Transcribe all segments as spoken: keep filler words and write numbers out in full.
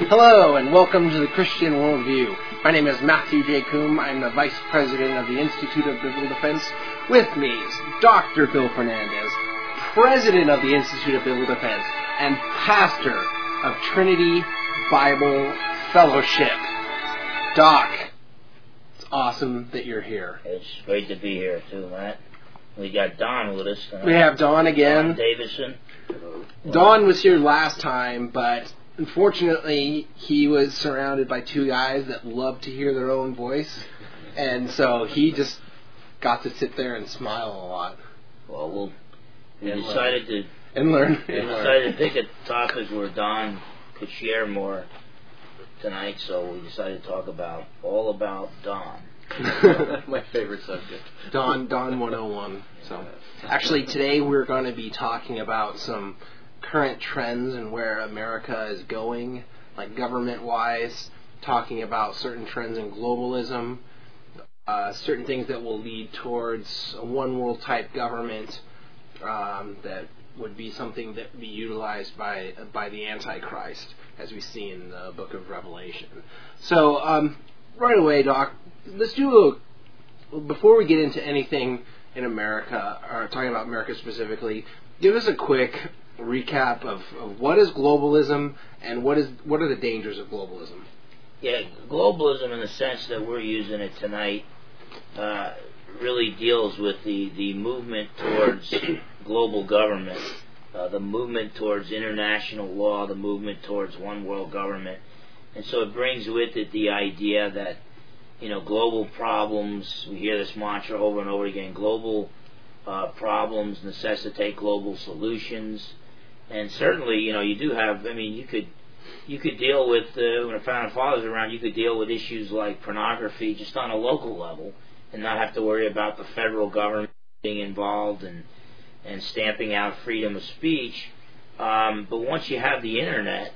Hello and welcome to the Christian Worldview. My name is Matthew J. Coombe. I'm the Vice President of the Institute of Biblical Defense. With me is Doctor Phil Fernandez, President of the Institute of Biblical Defense and Pastor of Trinity Bible Fellowship. Doc, it's awesome that you're here. It's great to be here too, Matt. We got Don with us tonight. We have Don again. Don Davison. Don was here last time, but unfortunately, he was surrounded by two guys that love to hear their own voice, and so he just got to sit there and smile a lot. Well, we'll we and decided learn. to and learn. We and decided learn. to pick a topic where Don could share more tonight, so we decided to talk about all about Don. My favorite subject. Don Don one oh one. So, actually, today we're going to be talking about some current trends and where America is going, like government-wise, talking about certain trends in globalism, uh, certain things that will lead towards a one-world type government um, that would be something that would be utilized by by the Antichrist, as we see in the book of Revelation. So, um, right away, Doc, let's do a, before we get into anything in America, or talking about America specifically, give us a quick recap of, of what is globalism and what is what are the dangers of globalism. Yeah, globalism in the sense that we're using it tonight uh, really deals with the, the movement towards global government, uh, the movement towards international law, the movement towards one world government. And so it brings with it the idea that, you know, global problems, we hear this mantra over and over again, global uh, problems necessitate global solutions. And certainly, you know, you do have, I mean, you could you could deal with, uh, when the Founding Fathers are around, you could deal with issues like pornography just on a local level and not have to worry about the federal government being involved and, and stamping out freedom of speech. Um, but once you have the Internet,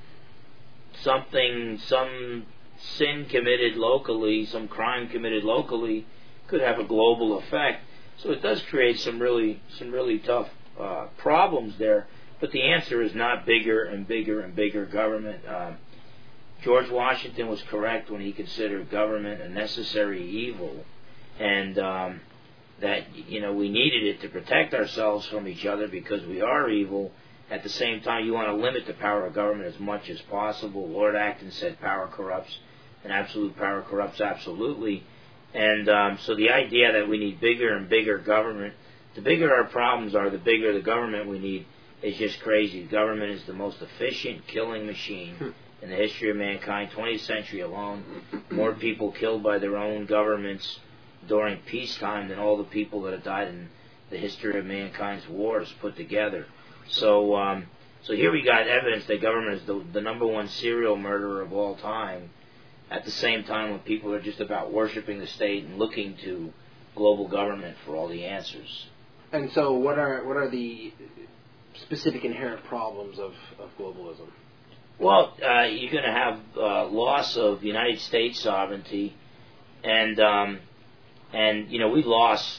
something, some sin committed locally, some crime committed locally could have a global effect. So it does create some really, some really tough uh, problems there. But the answer is not bigger and bigger and bigger government. Um, George Washington was correct when he considered government a necessary evil, and um, that, you know, we needed it to protect ourselves from each other because we are evil. At the same time, you want to limit the power of government as much as possible. Lord Acton said power corrupts, and absolute power corrupts absolutely. And um, so the idea that we need bigger and bigger government, the bigger our problems are, the bigger the government we need, is just crazy. Government is the most efficient killing machine in the history of mankind, twentieth century alone. More people killed by their own governments during peacetime than all the people that have died in the history of mankind's wars put together. So um, so here we got evidence that government is the, the number one serial murderer of all time, at the same time when people are just about worshiping the state and looking to global government for all the answers. And so what are what are the specific inherent problems of, of globalism? Well, uh, you're going to have uh, loss of United States sovereignty, and um, and you know we lost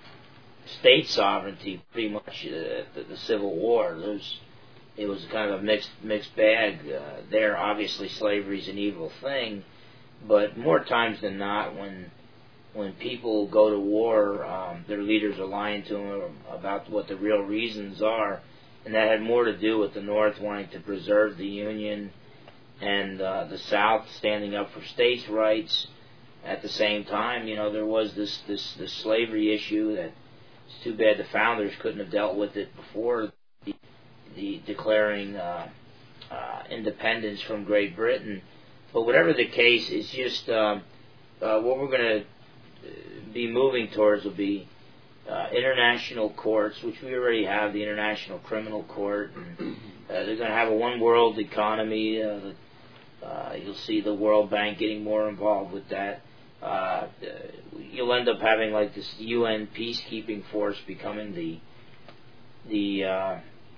state sovereignty pretty much uh, the, the Civil War. There's, it was kind of a mixed mixed bag uh, there. Obviously, slavery is an evil thing, but more times than not, when when people go to war, um, their leaders are lying to them about what the real reasons are. And that had more to do with the North wanting to preserve the Union and uh, the South standing up for states' rights. At the same time, you know, there was this, this, this slavery issue that it's too bad the founders couldn't have dealt with it before the, the declaring uh, uh, independence from Great Britain. But whatever the case, it's just um, uh, what we're going to be moving towards will be Uh, international courts, which we already have, the International Criminal Court. And, uh, they're going to have a one-world economy. Uh, the, uh, you'll see the World Bank getting more involved with that. Uh, you'll end up having like this U N peacekeeping force becoming the the uh,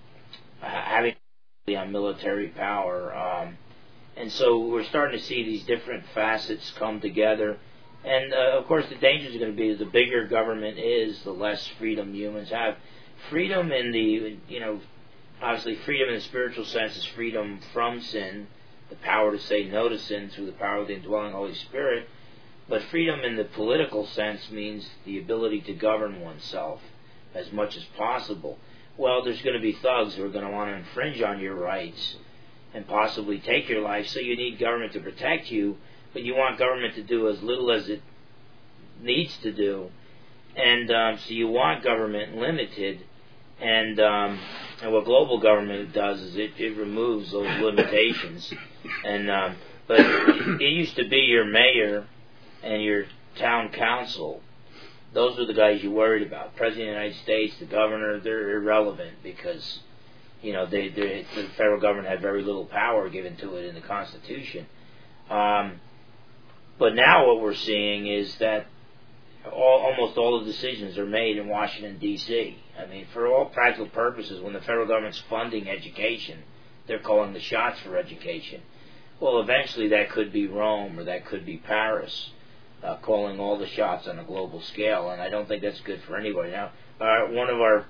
having on military power. Um, and so we're starting to see these different facets come together. And, uh, of course, the dangers are going to be the bigger government is, the less freedom humans have. Freedom in the, you know, obviously freedom in the spiritual sense is freedom from sin. the power to say no to sin through the power of the indwelling Holy Spirit. But freedom in the political sense means the ability to govern oneself as much as possible. Well, there's going to be thugs who are going to want to infringe on your rights and possibly take your life, so you need government to protect you, but you want government to do as little as it needs to do. And um, so you want government limited, and um, and what global government does is it, it removes those limitations. And um, but it used to be your mayor and your town council. Those were the guys you worried about. President of the United States, the governor, they're irrelevant because, you know, they, they the federal government had very little power given to it in the Constitution. Um, but now what we're seeing is that all, almost all the decisions are made in Washington, D C I mean, for all practical purposes, when the federal government's funding education, they're calling the shots for education. Well, eventually that could be Rome or that could be Paris, uh, calling all the shots on a global scale, and I don't think that's good for anybody. Now, uh, one of our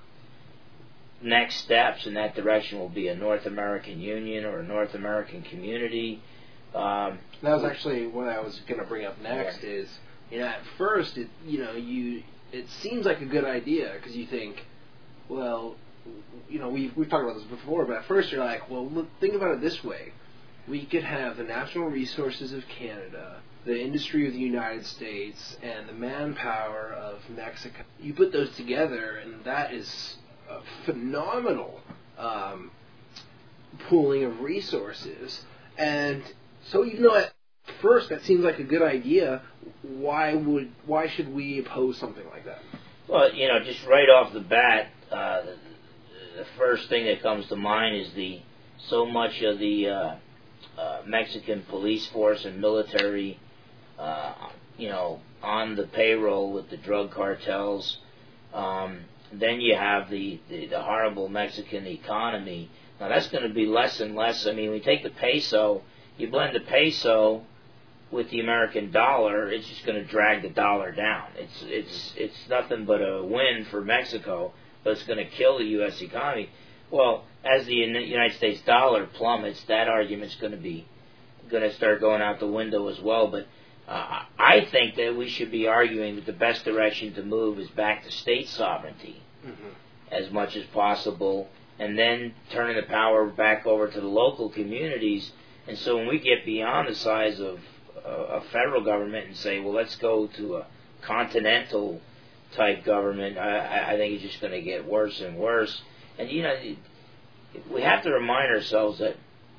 next steps in that direction will be a North American Union or a North American community. Um, that was actually what I was going to bring up next. Yeah. Is you know, at first, it you know, you it seems like a good idea because you think, well, you know, we've we've talked about this before, but at first you're like, well, look, think about it this way: we could have the natural resources of Canada, the industry of the United States, and the manpower of Mexico. You put those together, and that is a phenomenal um, pooling of resources. And so, even though at first that seems like a good idea, why would why should we oppose something like that? Well, you know, just right off the bat, uh, the, the first thing that comes to mind is the so much of the uh, uh, Mexican police force and military, uh, you know, on the payroll with the drug cartels. Um, then you have the, the, the horrible Mexican economy. Now that's going to be less and less. I mean, we take the peso, you blend the peso with the American dollar, it's just going to drag the dollar down. It's it's it's nothing but a win for Mexico, but it's going to kill the U S economy. Well, as the United States dollar plummets, that argument's going to be going to start going out the window as well. But uh, I think that we should be arguing that the best direction to move is back to state sovereignty mm-hmm. as much as possible, and then turning the power back over to the local communities. And so when we get beyond the size of a federal government and say, well, let's go to a continental type government, I, I think it's just going to get worse and worse. And, you know, we have to remind ourselves that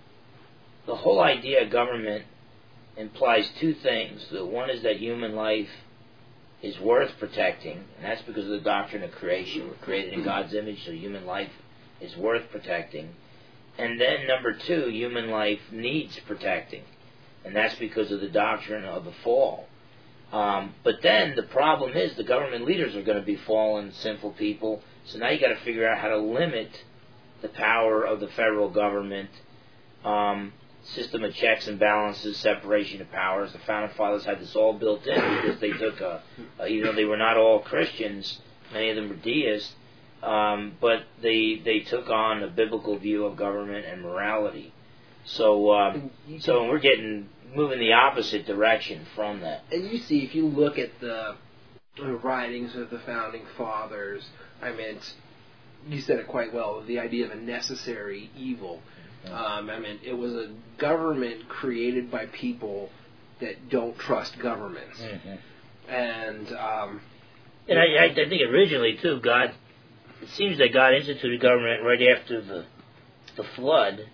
the whole idea of government implies two things. The one is that human life is worth protecting, and that's because of the doctrine of creation. We're created in God's image, so human life is worth protecting. And then, number two, human life needs protecting. And that's because of the doctrine of the fall. Um, but then the problem is the government leaders are going to be fallen, sinful people. So now you got to figure out how to limit the power of the federal government, um, system of checks and balances, separation of powers. The Founding Fathers had this all built in because they took a, a even though they were not all Christians, many of them were deists, um, but they they took on a biblical view of government and morality. So, um, so we're getting moving the opposite direction from that. And you see, if you look at the, the writings of the Founding Fathers, I mean, it's, you said it quite well, the idea of a necessary evil. Um, I mean, it was a government created by people that don't trust governments. Mm-hmm. And, um... And I, I think originally, too, God, it seems that God instituted government right after the the flood,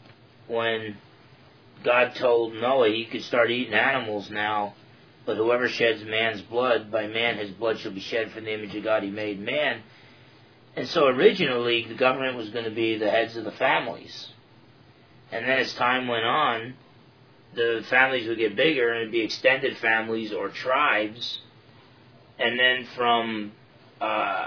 when God told Noah he could start eating animals now, but whoever sheds man's blood, by man his blood shall be shed, for the image of God he made man. And so originally the government was going to be the heads of the families. And then as time went on, the families would get bigger and it'd be extended families or tribes. And then from uh,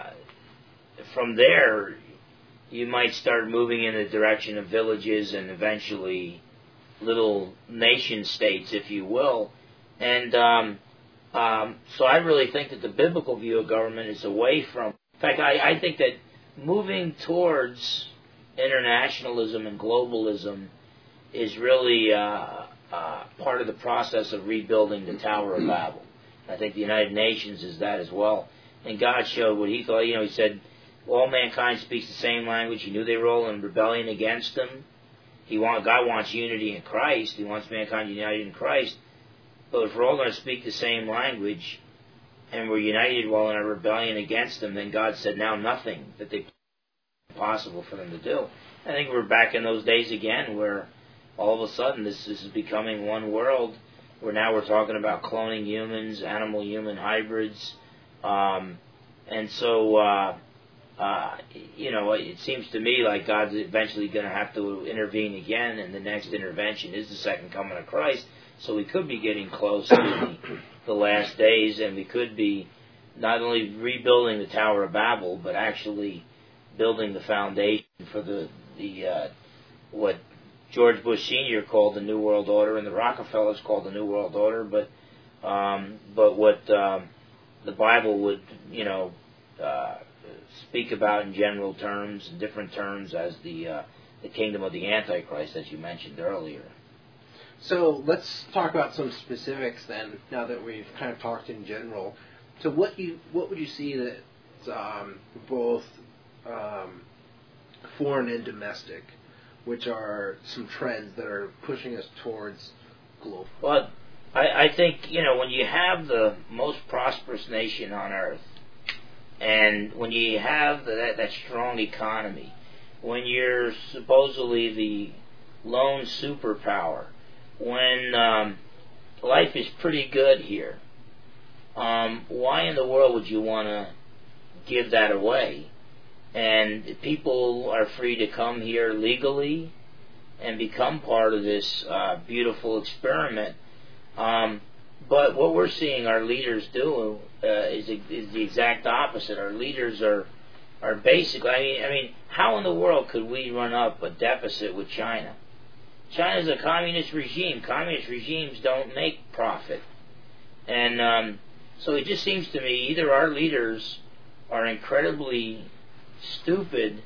from there, you might start moving in the direction of villages and eventually little nation states, if you will. And um, um, so I really think that the biblical view of government is away from... In fact, I, I think that moving towards internationalism and globalism is really uh, uh, part of the process of rebuilding the Tower of Babel. I think the United Nations is that as well. And God showed what he thought. You know, he said, all mankind speaks the same language. He knew they were all in rebellion against him. He want, God wants unity in Christ. He wants mankind united in Christ. But if we're all going to speak the same language and we're united while in a rebellion against him, then God said, now nothing that they possible for them to do. I think we're back in those days again where all of a sudden this, this is becoming one world, where now we're talking about cloning humans, animal-human hybrids. Um, and so, uh, uh, you know, it seems to me like God's eventually going to have to intervene again, and the next intervention is the second coming of Christ. So we could be getting close to the, the last days, and we could be not only rebuilding the Tower of Babel, but actually building the foundation for the, the uh, what George Bush Senior called the New World Order, and the Rockefellers called the New World Order, but um, but what um, the Bible would, you know, uh, speak about in general terms, in different terms, as the uh, the kingdom of the Antichrist, as you mentioned earlier. So let's talk about some specifics then. Now that we've kind of talked in general, so what you what would you see that um, both um, foreign and domestic, which are some trends that are pushing us towards global? Well, I, I think, you know, when you have the most prosperous nation on earth, and when you have the, that, that strong economy, when you're supposedly the lone superpower, when um, life is pretty good here, um, why in the world would you want to give that away? And people are free to come here legally and become part of this uh, beautiful experiment. Um, but what we're seeing our leaders do uh, is, is the exact opposite. Our leaders are are basically, I mean, I mean, how in the world could we run up a deficit with China? China's a communist regime. Communist regimes don't make profit. And um, so it just seems to me either our leaders are incredibly stupid,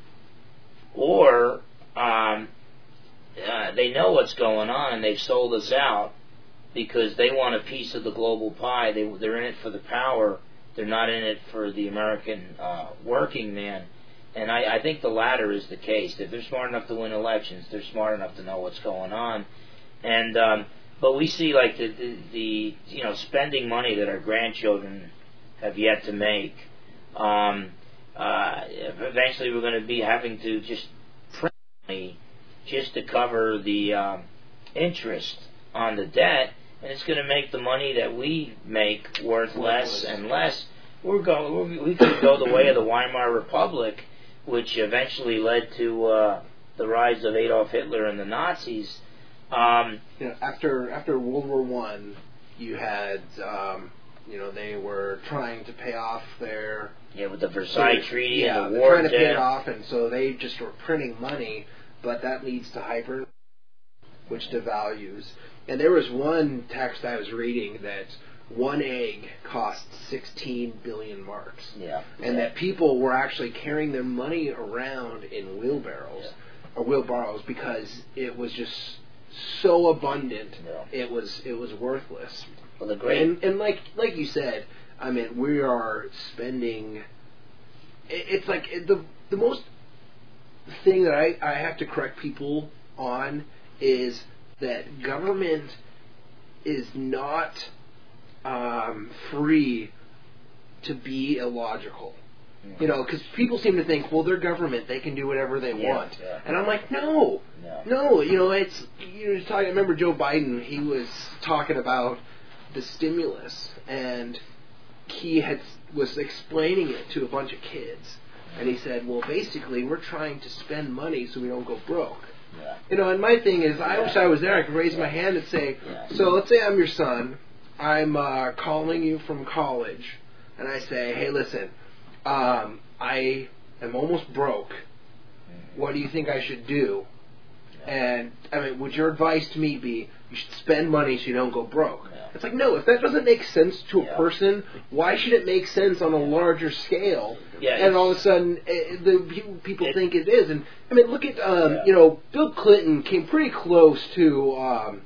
or um, uh, they know what's going on and they've sold us out because they want a piece of the global pie. They, they're in it for the power. They're not in it for the American uh, working man. And I, I think the latter is the case. If they're smart enough to win elections, they're smart enough to know what's going on. And um, but we see like the, the, the you know spending money that our grandchildren have yet to make. Um, Uh, eventually we're going to be having to just print money just to cover the um, interest on the debt, and it's going to make the money that we make worth less and less. We're going, we could go the way of the Weimar Republic, which eventually led to uh, the rise of Adolf Hitler and the Nazis. Um, you know, after after World War One, you had um, you know they were trying to pay off their Yeah, with the Versailles so, Treaty yeah, and the they're war trying to debt. pay it off, and so they just were printing money, but that leads to hyper, which devalues. And there was one text I was reading that one egg cost sixteen billion marks. Yeah. And yeah. that people were actually carrying their money around in wheelbarrows, yeah. or wheelbarrows, because it was just so abundant, yeah. it was it was worthless. Well, the great And, and like like you said, I mean, we are spending. It's like the the most thing that I, I have to correct people on is that government is not um, free to be illogical. Mm-hmm. You know, because people seem to think, well, they're government, they can do whatever they yeah, want, yeah. and I'm like, no, no, no. You know, it's you know, talking. I remember Joe Biden. He was talking about the stimulus, and he had was explaining it to a bunch of kids, and he said, well, basically, we're trying to spend money so we don't go broke. Yeah. You know, and my thing is, I yeah. wish I was there. I could raise my hand and say, yeah. so let's say I'm your son. I'm uh, calling you from college, and I say, hey, listen, um, I am almost broke. Mm-hmm. What do you think I should do? Yeah. And, I mean, would your advice to me be, you should spend money so you don't go broke? Yeah. It's like, no, if that doesn't make sense to a Yeah. person, why should it make sense on a larger scale? Yeah, and all of a sudden, eh, the people, people it, think it is. And, I mean, look at, um, yeah. you know, Bill Clinton came pretty close to um,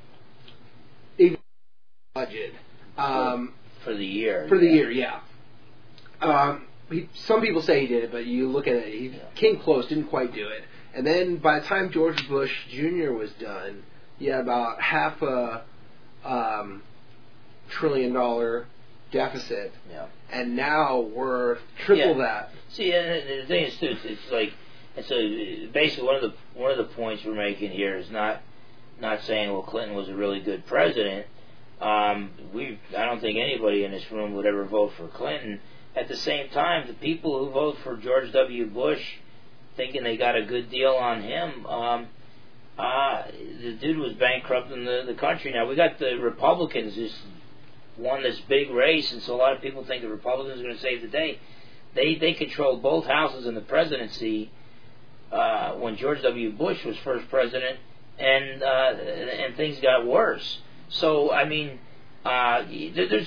a budget. Um, for the year. for the yeah. year, yeah. Um, he, some people say he did it, but you look at it, he Yeah. came close, didn't quite do it. And then by the time George Bush Junior was done, you had about half a um, trillion dollar deficit. Yeah. And now we're triple Yeah. that. See, and the thing is too, it's, it's like, and so basically one of the one of the points we're making here is not not saying, well, Clinton was a really good president. Um, we, I don't think anybody in this room would ever vote for Clinton. At the same time, the people who vote for George W. Bush, thinking they got a good deal on him, um, uh, the dude was bankrupting the, the country. Now, we got the Republicans just won this big race, and so a lot of people think the Republicans are going to save the day. They they controlled both houses in the presidency uh, when George W. Bush was first president, and uh, and things got worse. So, I mean, uh, there's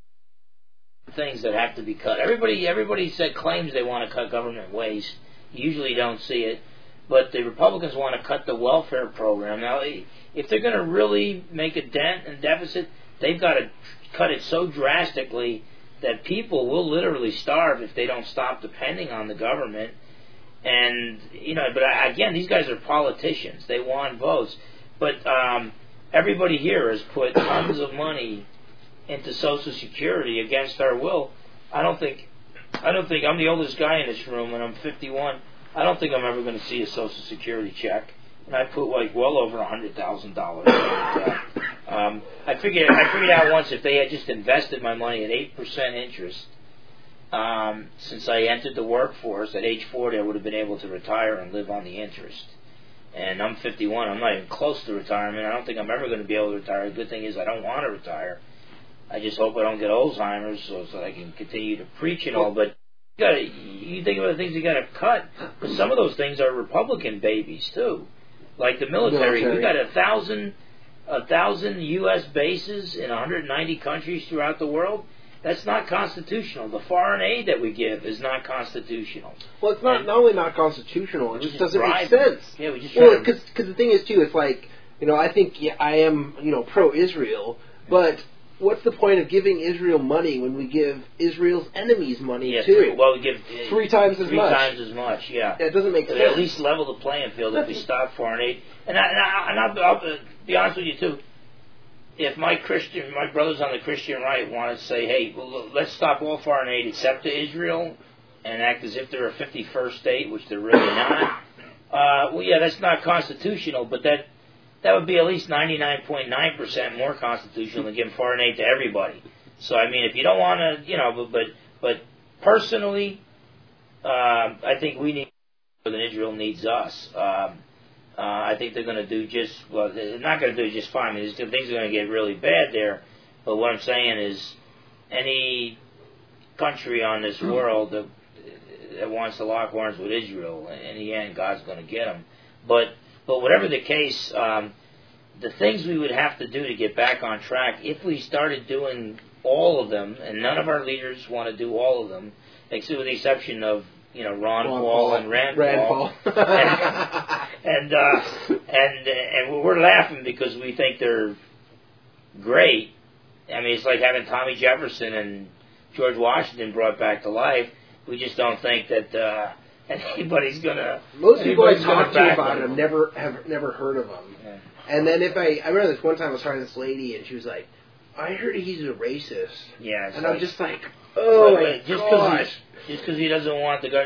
things that have to be cut. Everybody everybody said claims they want to cut government waste. You usually don't see it. But the Republicans want to cut the welfare program. Now, if they're going to really make a dent and deficit, they've got to cut it so drastically that people will literally starve if they don't stop depending on the government. And, you know, but again, these guys are politicians. They want votes. But um, everybody here has put tons of money into Social Security against our will. I don't think, I don't think, I'm the oldest guy in this room and I'm fifty-one. I don't think I'm ever going to see a Social Security check. And I put like well over a hundred thousand dollars. Um, I figured, I figured out once if they had just invested my money at eight percent interest, um, since I entered the workforce at age forty, I would have been able to retire and live on the interest. And I'm fifty-one. I'm not even close to retirement. I don't think I'm ever going to be able to retire. The good thing is I don't want to retire. I just hope I don't get Alzheimer's so, so I can continue to preach and all. But you, gotta, you think about the things you got to cut. But some of those things are Republican babies too, like the military. Military. We got a thousand, a thousand U S bases in one hundred ninety countries throughout the world. That's not constitutional. The foreign aid that we give is not constitutional. Well, it's not And not only not constitutional, it we just just doesn't make bribe them. sense. Yeah, we just Well, try to- because the thing is, too, it's like, you know, I think yeah, I am, you know, pro-Israel, but what's the point of giving Israel money when we give Israel's enemies money, yeah, too? three, well, we give uh, Three times as three much. times as much. Yeah. That doesn't make But sense. at least level the playing field if we stop foreign aid. And, I, and, I, and I'll, I'll uh, be honest with you too. If my Christian, my brothers on the Christian right want to say, "Hey, well, let's stop all foreign aid except to Israel," and act as if they're a fifty-first state, which they're really not. Uh, well, yeah, that's not constitutional, but that that would be at least ninety-nine point nine percent more constitutional than giving foreign aid to everybody. So, I mean, if you don't want to, you know, but but, but personally, uh, I think we need more than Israel needs us. Um, uh, I think they're going to do just, well, they're not going to do just fine. I mean, things are going to get really bad there. But what I'm saying is, any country on this world that, that wants to lock horns with Israel, in the end, God's going to get them. But but whatever the case, um, the things we would have to do to get back on track, if we started doing all of them, and none of our leaders want to do all of them, except with the exception of, you know, Ron, Ron Paul, Paul and Rand, Rand Paul. Paul. and, uh, and, and we're laughing because we think they're great. I mean, it's like having Tommy Jefferson and George Washington brought back to life. We just don't think that uh, anybody's gonna. Most people I anybody's gonna talk to back about it them. have never have never heard of him. Yeah. And then if I, I remember this one time I was talking to this lady and she was like, "I heard he's a racist," Yeah, it's and like, I'm just like, "Oh but, my but just gosh!" Cause he, just because he doesn't want the gun,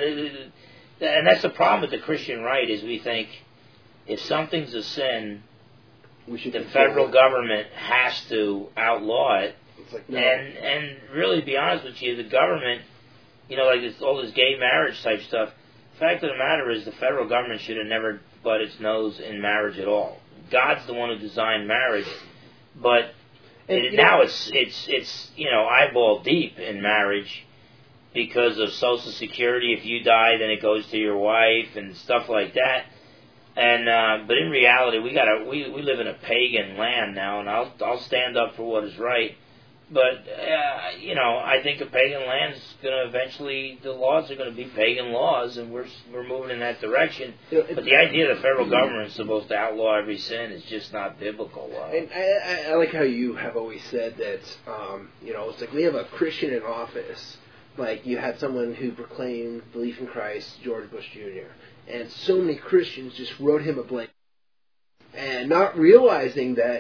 and that's the problem with the Christian right is we think if something's a sin, We should the control federal it. government has to outlaw it. It's like, no. And and really, to be honest with you, the government, you know, like this, all this gay marriage type stuff. The fact of the matter is, the federal government should have never butt its nose in marriage at all. God's the one who designed marriage, but And, it, you know- now it's it's it's you know eyeball deep in marriage because of Social Security. If you die, then it goes to your wife and stuff like that. And uh, but in reality, we got we we live in a pagan land now, and I'll I'll stand up for what is right. But uh, you know, I think a pagan land is going to eventually, the laws are going to be pagan laws, and we're we're moving in that direction. But the idea that the federal government is supposed to outlaw every sin is just not biblical. Uh, and I, I like how you have always said that. Um, you know, it's like we have a Christian in office. Like you had someone who proclaimed belief in Christ, George Bush Junior, and so many Christians just wrote him a blank, and not realizing that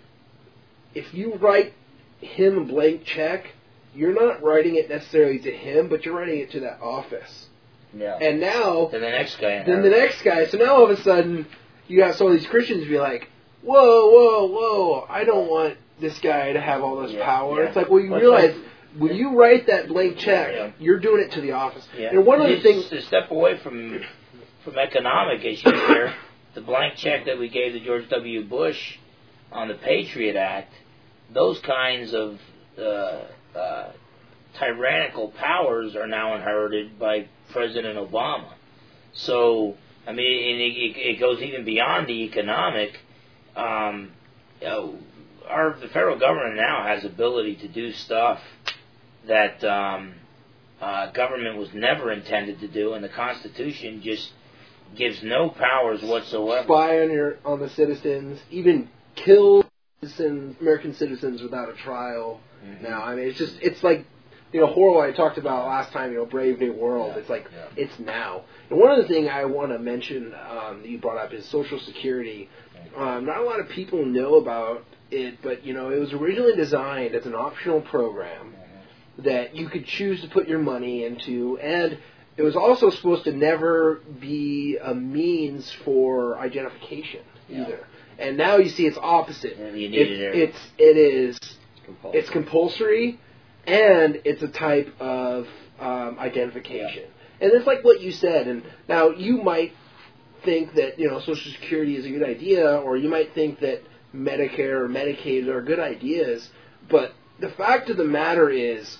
if you write him a blank check, you're not writing it necessarily to him, but you're writing it to that office. Yeah. And now, then the next guy. Then the next guy. So now all of a sudden, you have some of these Christians be like, "Whoa, whoa, whoa! I don't want this guy to have all this yeah, power." Yeah. It's like, well, you What's realize. Like, when you write that blank check, yeah. you're doing it to the office. Yeah. And one of the things to step away from from economic issues here, the blank check that we gave to George W. Bush on the Patriot Act, those kinds of uh, uh, tyrannical powers are now inherited by President Obama. So, I mean, it, it goes even beyond the economic. Um, you know, our the federal government now has ability to do stuff that um, uh, government was never intended to do, and the Constitution just gives no powers whatsoever. Spy on your on the citizens, even kill citizens, American citizens without a trial. Mm-hmm. Now, I mean, it's just it's like you know Horwell I talked about last time. You know, Brave New World. Yeah. It's like yeah. it's now. And one of the things I want to mention um, that you brought up is Social Security. Um, not a lot of people know about it, but you know, it was originally designed as an optional program that you could choose to put your money into, and it was also supposed to never be a means for identification either. Yeah. And now you see it's opposite. Yeah, you need it, it it's it is compulsory. It's compulsory, and it's a type of um, identification. Yeah. And it's like what you said. And now you might think that you know Social Security is a good idea, or you might think that Medicare or Medicaid are good ideas, but the fact of the matter is,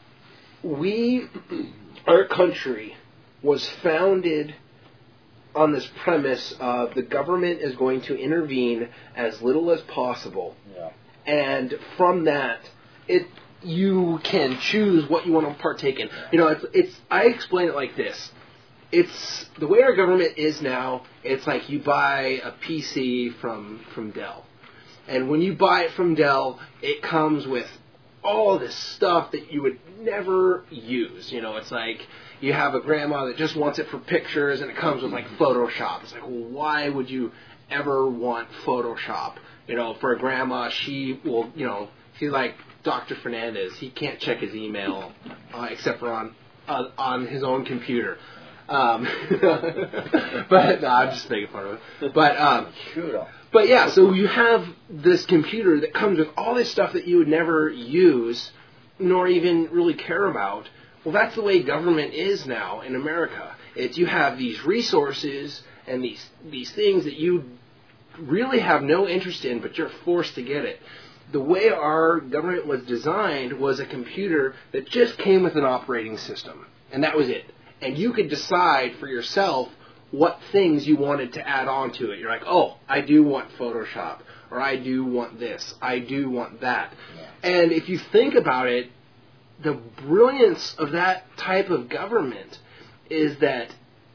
we, our country, was founded on this premise of the government is going to intervene as little as possible, yeah. and from that, it you can choose what you want to partake in. Yeah. You know, it's it's. I explain it like this. It's the way our government is now. It's like you buy a P C from from Dell. And when you buy it from Dell, it comes with all this stuff that you would never use. You know, it's like you have a grandma that just wants it for pictures, and it comes with, like, Photoshop. It's like, well, why would you ever want Photoshop? You know, for a grandma, she will, you know, she's like Doctor Fernandez. He can't check his email uh, except for on uh, on his own computer. Um, but, no, I'm just making fun of it. But, um... True. But yeah, so you have this computer that comes with all this stuff that you would never use, nor even really care about. Well, that's the way government is now in America. It's you have these resources and these these things that you really have no interest in, but you're forced to get it. The way our government was designed was a computer that just came with an operating system, and that was it. And you could decide for yourself what things you wanted to add on to it. You're like, oh, I do want Photoshop, or I do want this, I do want that. Yeah. And if you think about it, the brilliance of that type of government is that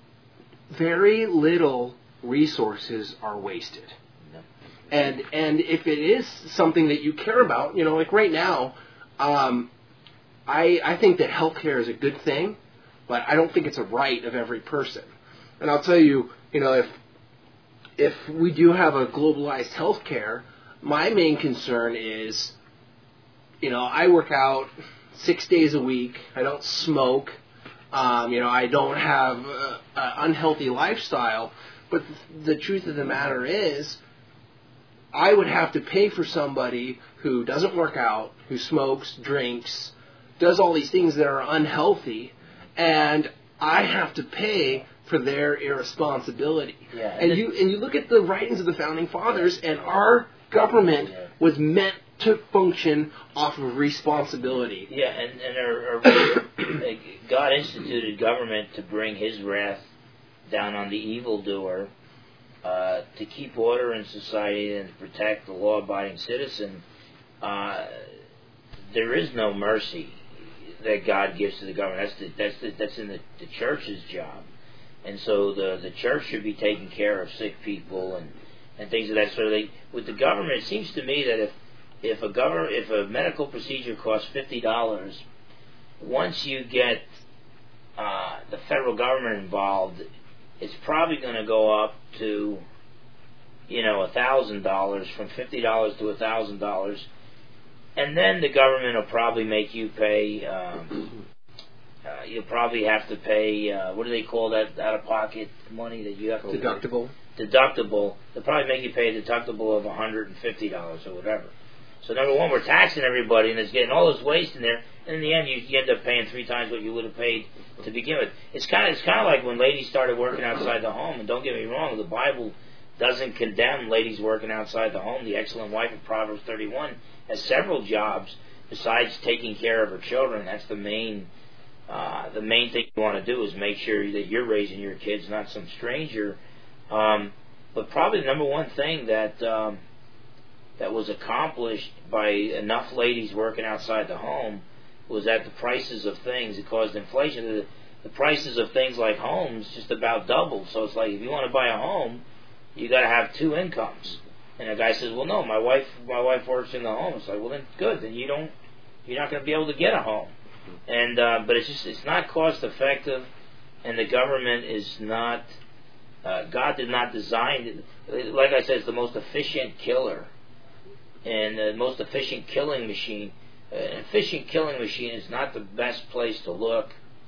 very little resources are wasted. Yeah. And and if it is something that you care about, you know, like right now, um, I I think that healthcare is a good thing, but I don't think it's a right of every person. And I'll tell you, you know, if if we do have a globalized healthcare, my main concern is, you know, I work out six days a week. I don't smoke. Um, you know, I don't have an unhealthy lifestyle. But the truth of the matter is, I would have to pay for somebody who doesn't work out, who smokes, drinks, does all these things that are unhealthy, and I have to pay for their irresponsibility. Yeah, and, and you and you look at the writings of the Founding Fathers, and our government yeah. was meant to function off of responsibility. Yeah, and, and our, our, God instituted government to bring His wrath down on the evildoer, uh, to keep order in society and to protect the law-abiding citizen, uh, there is no mercy that God gives to the government. That's the, that's the, that's in the, the church's job, and so the the church should be taking care of sick people and, and things of that sort. They, with the government, it seems to me that if if a government if a medical procedure costs fifty dollars, once you get uh, the federal government involved, it's probably going to go up to, you know, a thousand dollars, from fifty dollars to a thousand dollars. And then the government will probably make you pay, um, uh, you'll probably have to pay, uh, what do they call that out-of-pocket money that you have to Deductible. pay? Deductible. They'll probably make you pay a deductible of one hundred fifty dollars or whatever. So number one, we're taxing everybody, and it's getting all this waste in there, and in the end, you, you end up paying three times what you would have paid to begin with. It's kind of it's kind of like when ladies started working outside the home, and don't get me wrong, the Bible doesn't condemn ladies working outside the home. The excellent wife of Proverbs thirty-one has several jobs besides taking care of her children. That's the main uh, the main thing you want to do is make sure that you're raising your kids, not some stranger. Um, but probably the number one thing that um, that was accomplished by enough ladies working outside the home was that the prices of things, it caused inflation. The, the prices of things like homes just about doubled. So it's like, if you want to buy a home, you got to have two incomes. And the guy says, well, no, my wife my wife works in the home. It's like, well, then good. Then you don't, you're not going to be able to get a home. And uh, but it's just it's not cost effective, and the government is not. Uh, God did not design it. Like I said, it's the most efficient killer, and the most efficient killing machine. Uh, an efficient killing machine is not the best place to look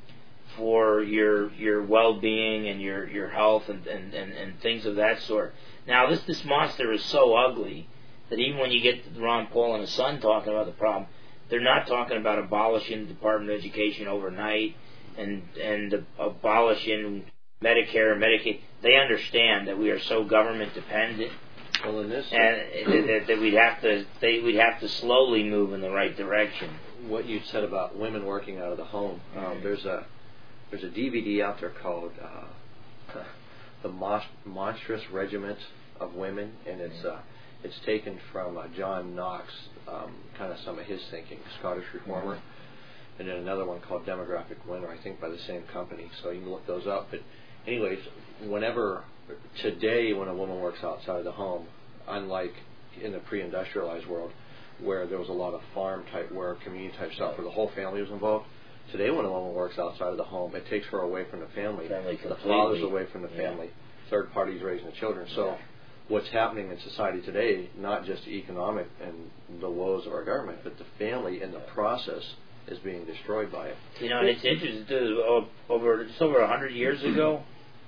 for your your well-being and your, your health and, and, and, and things of that sort. Now, this this monster is so ugly that even when you get Ron Paul and his son talking about the problem, they're not talking about abolishing the Department of Education overnight and and abolishing Medicare and Medicaid. They understand that we are so government dependent, well, in this, and that, that we'd have to they we'd have to slowly move in the right direction. What you said about women working out of the home, um, there's a there's a D V D out there called uh, The Mon- Monstrous Regiment of Women, and it's uh, it's taken from uh, John Knox, um, kind of some of his thinking, Scottish reformer, mm-hmm. and then another one called Demographic Winter, I think by the same company. So you can look those up. But anyways, whenever today when a woman works outside of the home, unlike in the pre-industrialized world where there was a lot of farm type work, community type stuff where the whole family was involved, today when a woman works outside of the home, it takes her away from the family. family the father's away from the family. Yeah. Third parties raising the children. So yeah. what's happening in society today, not just economic and the woes of our government, but the family in the process is being destroyed by it. You know, and it's interesting too. Over just over a hundred years ago,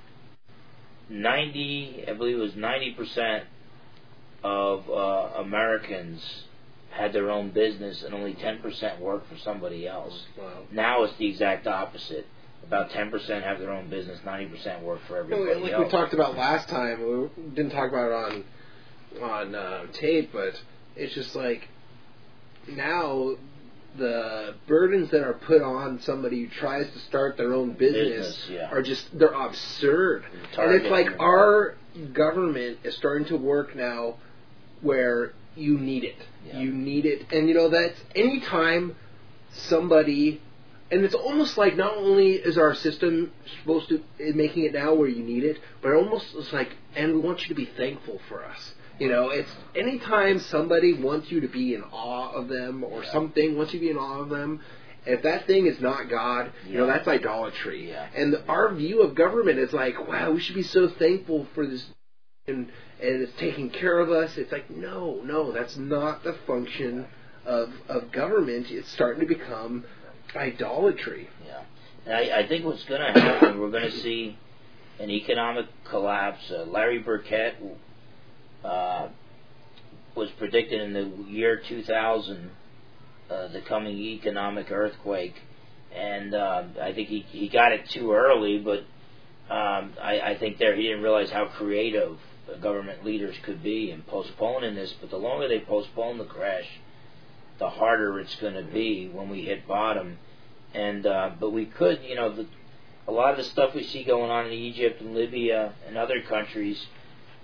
ninety, I believe it was ninety percent of uh, Americans had their own business, and only ten percent worked for somebody else. Wow. Now it's the exact opposite. About ten percent have their own business, ninety percent work for everybody like else. we talked about last time, we didn't talk about it on on uh, tape, but it's just like now the burdens that are put on somebody who tries to start their own business, business yeah. are just, they're absurd. Target. And it's like our government is starting to work now where you need it. Yeah. You need it. And you know, that's anytime somebody, and it's almost like not only is our system supposed to making it now where you need it, but it almost is like, and we want you to be thankful for us. You know, it's anytime somebody wants you to be in awe of them or yeah. something wants you to be in awe of them, if that thing is not God, yeah. you know, that's idolatry. Yeah. And our view of government is like, wow, we should be so thankful for this, and and it's taking care of us. It's like, no, no, that's not the function of of government. It's starting to become idolatry. Yeah. And I, I think what's going to happen, we're going to see an economic collapse. Uh, Larry Burkett uh, was predicted in the year two thousand, uh, the coming economic earthquake. And uh, I think he, he got it too early, but um, I, I think there he didn't realize how creative government leaders could be in postponing this. But the longer they postpone the crash, the harder it's going to be when we hit bottom. And uh, but we could, you know, the, a lot of the stuff we see going on in Egypt and Libya and other countries,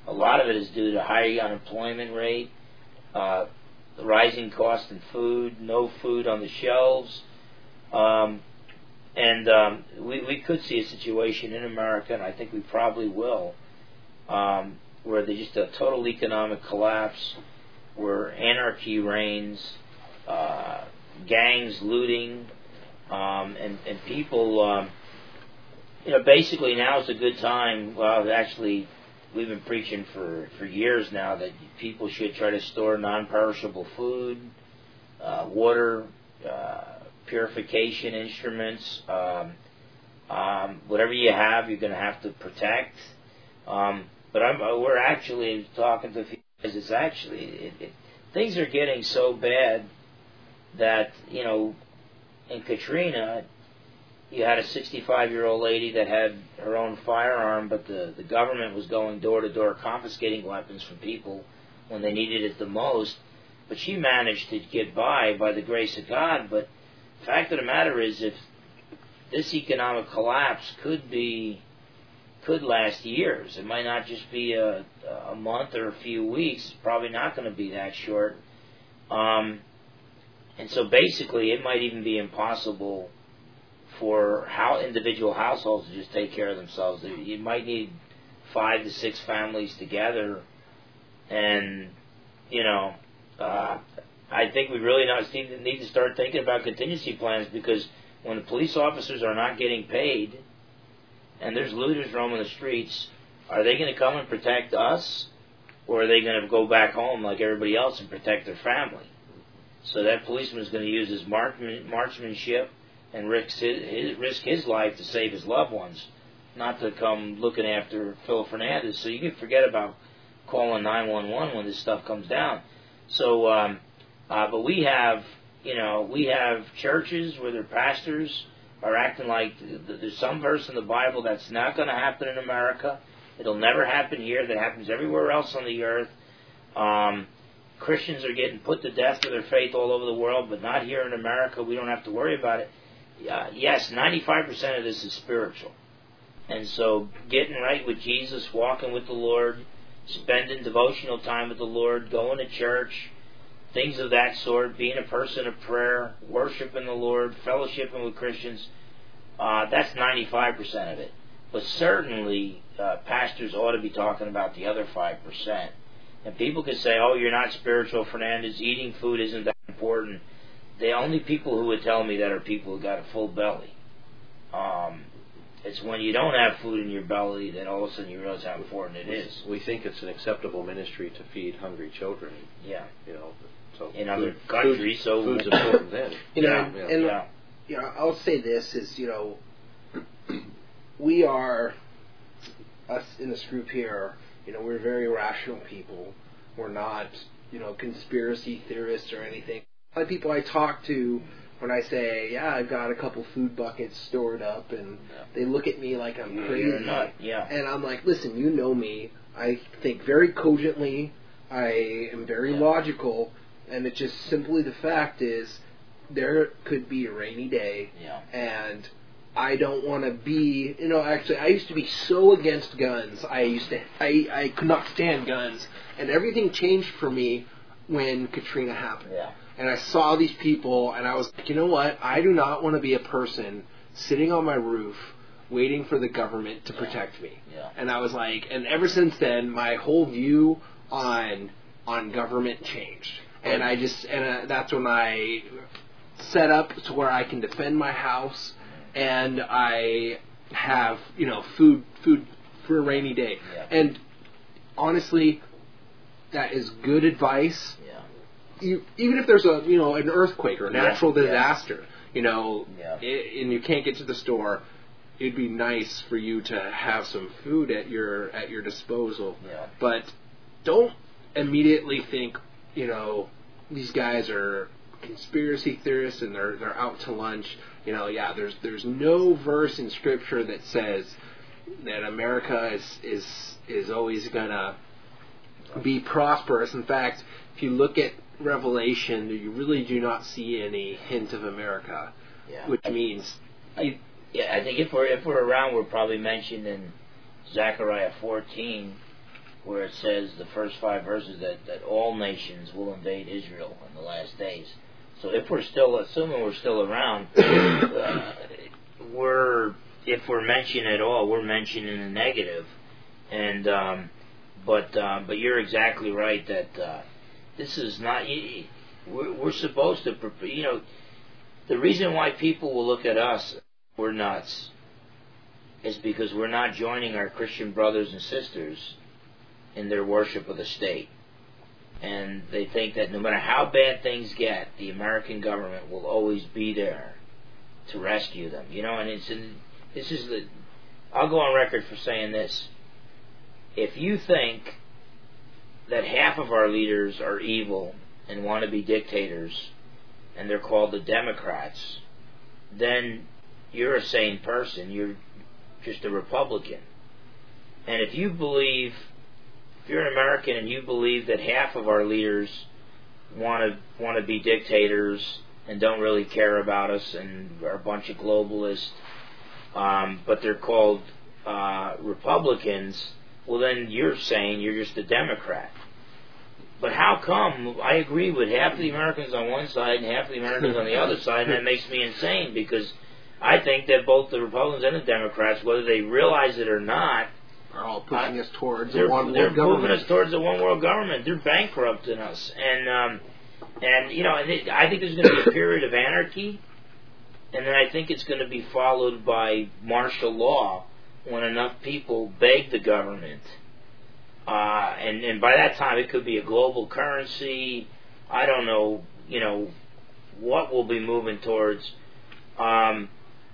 A lot of it is due to high unemployment rate, uh, the rising cost in food, no food on the shelves, um, and um, we, we could see a situation in America, and I think we probably will, um, where there's just a total economic collapse, where anarchy reigns, uh, gangs looting, um, and, and people, um, you know, basically now is a good time. Well, actually, we've been preaching for, for years now that people should try to store non-perishable food, uh, water, uh, purification instruments, um, um, whatever you have, you're going to have to protect. Um, but I'm, we're actually talking to people. It's actually it, it, things are getting so bad that, you know, in Katrina, you had a sixty-five-year-old lady that had her own firearm, but the, the government was going door-to-door confiscating weapons from people when they needed it the most. But she managed to get by by the grace of God. But the fact of the matter is, if this economic collapse could be, could last years. It might not just be a, a month or a few weeks. It's probably not going to be that short. Um, and so basically, it might even be impossible for how individual households to just take care of themselves. You might need five to six families together, and you know, uh, I think we really not need, need to start thinking about contingency plans, because when the police officers are not getting paid and there's looters roaming the streets, are they going to come and protect us, or are they going to go back home like everybody else and protect their family? So that policeman is going to use his marksman, marksmanship and risk his, his, risk his life to save his loved ones, not to come looking after Phil Fernandez. So you can forget about calling nine one one when this stuff comes down. So, um, uh, but we have, you know, we have churches where their pastors are acting like there's some verse in the Bible that's not going to happen in America. It'll never happen here. That happens everywhere else on the earth. Um, Christians are getting put to death for their faith all over the world, but not here in America. We don't have to worry about it. Uh, yes, ninety-five percent of this is spiritual. And so getting right with Jesus, walking with the Lord, spending devotional time with the Lord, going to church, things of that sort, being a person of prayer, worshiping the Lord, fellowshipping with Christians, uh, that's ninety-five percent of it. But certainly, uh, pastors ought to be talking about the other five percent. And people can say, oh, you're not spiritual, Fernandez, eating food isn't that important. The only people who would tell me that are people who got a full belly. Um, it's when you don't have food in your belly that all of a sudden you realize how important it is. We think it's an acceptable ministry to feed hungry children. Yeah. You know, so in food, other countries, food, so food's important then. You know, yeah, and, yeah. and yeah. you know, I'll say this is, you know, we are, us in this group here, you know, we're very rational people. We're not, you know, conspiracy theorists or anything. A lot of people I talk to, when I say, yeah, I've got a couple food buckets stored up, and yeah. they look at me like I'm crazy. You're not, yeah. And I'm like, listen, you know me. I think very cogently. I am very yeah. logical. And it's just simply the fact is, there could be a rainy day, yeah. and I don't want to be, you know, actually, I used to be so against guns. I used to, I, I could not stand guns. And everything changed for me when Katrina happened. Yeah. And I saw these people, and I was like, you know what? I do not want to be a person sitting on my roof waiting for the government to yeah. protect me. Yeah. And I was like, and ever since then, my whole view on on government changed. And I just, and uh, that's when I set up to where I can defend my house, and I have, you know, food food for a rainy day. Yeah. And honestly, that is good advice. Yeah. You, even if there's a, you know, an earthquake or a natural yeah. disaster, yeah. you know, yeah. it, and you can't get to the store, it'd be nice for you to have some food at your at your disposal. Yeah. But don't immediately think, you know, these guys are conspiracy theorists and they're they're out to lunch. You know, yeah, there's there's no verse in Scripture that says that America is is is always gonna be prosperous. In fact, if you look at Revelation, you really do not see any hint of America, yeah. which means, I, yeah, I think if we're if we're around, we're probably mentioned in Zechariah fourteen, where it says the first five verses that, that all nations will invade Israel in the last days. So if we're still, assuming we're still around, uh, we're, if we're mentioned at all, we're mentioned in the negative. And, um, but, um, but you're exactly right that uh, this is not, we're, we're supposed to, you know, the reason why people will look at us, we're nuts, is because we're not joining our Christian brothers and sisters in their worship of the state. And they think that no matter how bad things get, the American government will always be there to rescue them. You know, and it's in, this is the, I'll go on record for saying this. If you think that half of our leaders are evil and want to be dictators, and they're called the Democrats, then you're a sane person. You're just a Republican. And if you believe, if you're an American and you believe that half of our leaders want to want to be dictators and don't really care about us and are a bunch of globalists, um, but they're called uh, Republicans, well then you're saying you're just a Democrat. But how come I agree with half of the Americans on one side and half of the Americans on the other side, and that makes me insane, because I think that both the Republicans and the Democrats, whether they realize it or not, are all pushing uh, us towards a one world they're government. moving us towards a one world government. They're bankrupting us, and um, and you know, and it, I think there's going to be a period of anarchy, and then I think it's going to be followed by martial law when enough people beg the government. Uh, and, and by that time, it could be a global currency. I don't know, you know, what we'll be moving towards. Um,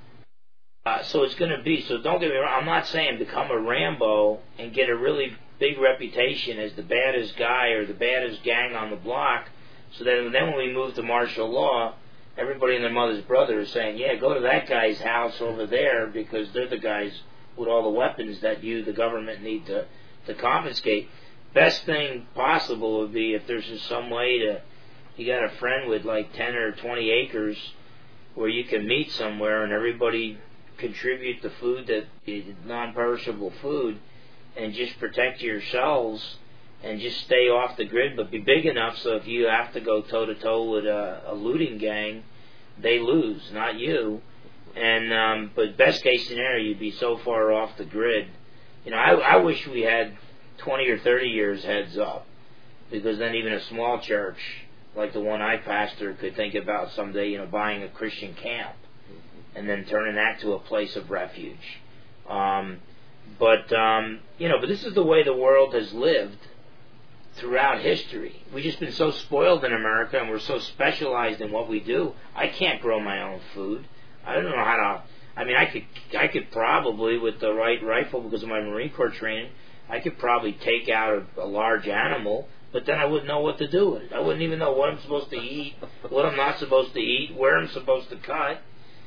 uh, so it's going to be, so don't get me wrong, I'm not saying become a Rambo and get a really big reputation as the baddest guy or the baddest gang on the block, so that then when we move to martial law, everybody and their mother's brother is saying, yeah, go to that guy's house over there, because they're the guys with all the weapons that you, the government, need to to confiscate. Best thing possible would be if there's just some way to, you got a friend with like ten or twenty acres where you can meet somewhere and everybody contribute the food, that the non-perishable food, and just protect yourselves and just stay off the grid, but be big enough so if you have to go toe-to-toe with a, a looting gang, they lose, not you. And um, but best case scenario, you'd be so far off the grid. You know, I, I wish we had twenty or thirty years heads up, because then even a small church like the one I pastor could think about someday, you know, buying a Christian camp and then turning that to a place of refuge. Um, but, um, you know, but this is the way the world has lived throughout history. We've just been so spoiled in America, and we're so specialized in what we do. I can't grow my own food. I don't know how to... I mean, I could, I could probably, with the right rifle, because of my Marine Corps training, I could probably take out a, a large animal, but then I wouldn't know what to do with it. I wouldn't even know what I'm supposed to eat, what I'm not supposed to eat, where I'm supposed to cut.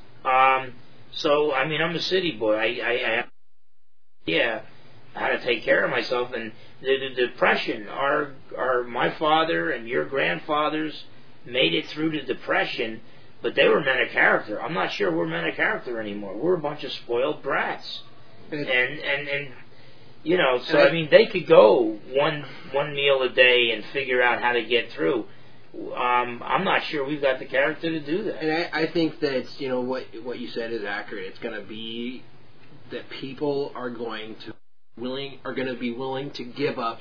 Um, so, I mean, I'm a city boy. I, I, I have, yeah, how to take care of myself. And the, the depression, our, our, my father and your grandfathers made it through the depression. But they were men of character. I'm not sure we're men of character anymore. We're a bunch of spoiled brats. And, and, and you know, so, I, I mean, they could go one one meal a day and figure out how to get through. Um, I'm not sure we've got the character to do that. And I, I think that, it's, you know, what what you said is accurate. It's going to be that people are going to willing are going to be willing to give up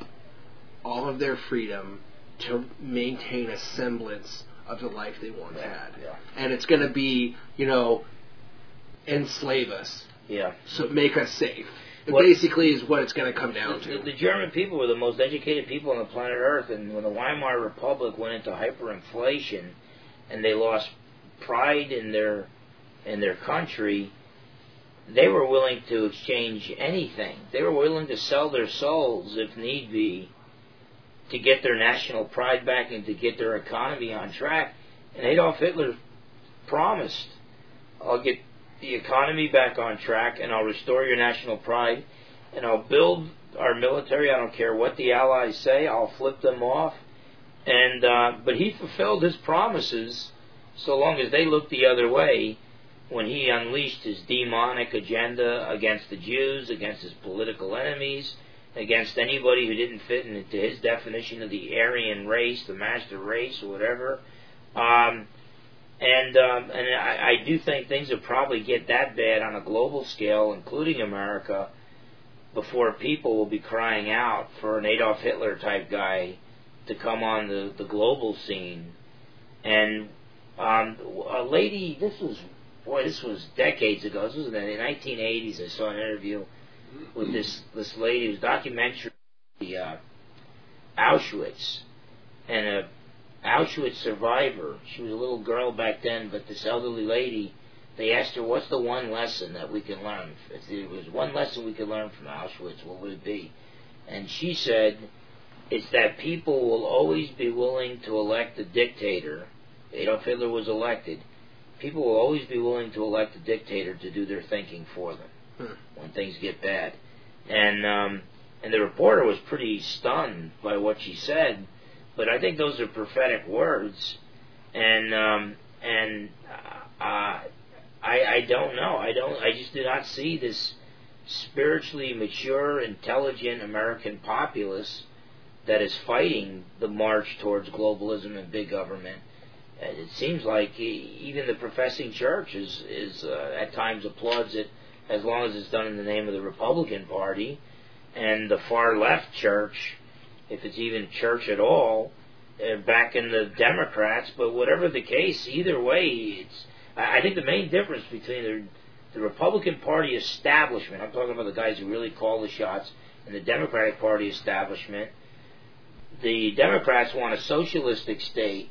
all of their freedom to maintain a semblance of the life they once yeah, had. Yeah. And it's going to be, you know, enslave us. Yeah. So make us safe. It what, basically is what it's going to come down the, to. The, the German people were the most educated people on the planet Earth, and when the Weimar Republic went into hyperinflation and they lost pride in their in their country, they were willing to exchange anything. They were willing to sell their souls, if need be, to get their national pride back and to get their economy on track. And Adolf Hitler promised, I'll get the economy back on track, and I'll restore your national pride, and I'll build our military. I don't care what the Allies say. I'll flip them off. And uh, but he fulfilled his promises so long as they looked the other way, when he unleashed his demonic agenda against the Jews, against his political enemies, against anybody who didn't fit into his definition of the Aryan race, the master race, or whatever. Um, and um, and I, I do think things will probably get that bad on a global scale, including America, before people will be crying out for an Adolf Hitler type guy to come on the, the global scene. And um, a lady, this was, boy, this was decades ago. This was in the nineteen eighties. I saw an interview with this this lady. It was a documentary, the uh, Auschwitz, and a Auschwitz survivor. She was a little girl back then, but this elderly lady, they asked her, what's the one lesson that we can learn? If there was one lesson we could learn from Auschwitz, what would it be? And she said, it's that people will always be willing to elect a dictator. Adolf Hitler was elected. People will always be willing to elect a dictator to do their thinking for them hmm. when things get bad. And um, and the reporter was pretty stunned by what she said, but I think those are prophetic words. And um, and uh, I I don't know. I don't. I just do not see this spiritually mature, intelligent American populace that is fighting the march towards globalism and big government. And it seems like even the professing church is, is uh, at times applauds it as long as it's done in the name of the Republican Party. And the far left church, if it's even church at all, uh, back in the Democrats. But whatever the case, either way, it's. I think the main difference between the, the Republican Party establishment, I'm talking about the guys who really call the shots, and the Democratic Party establishment, the Democrats want a socialistic state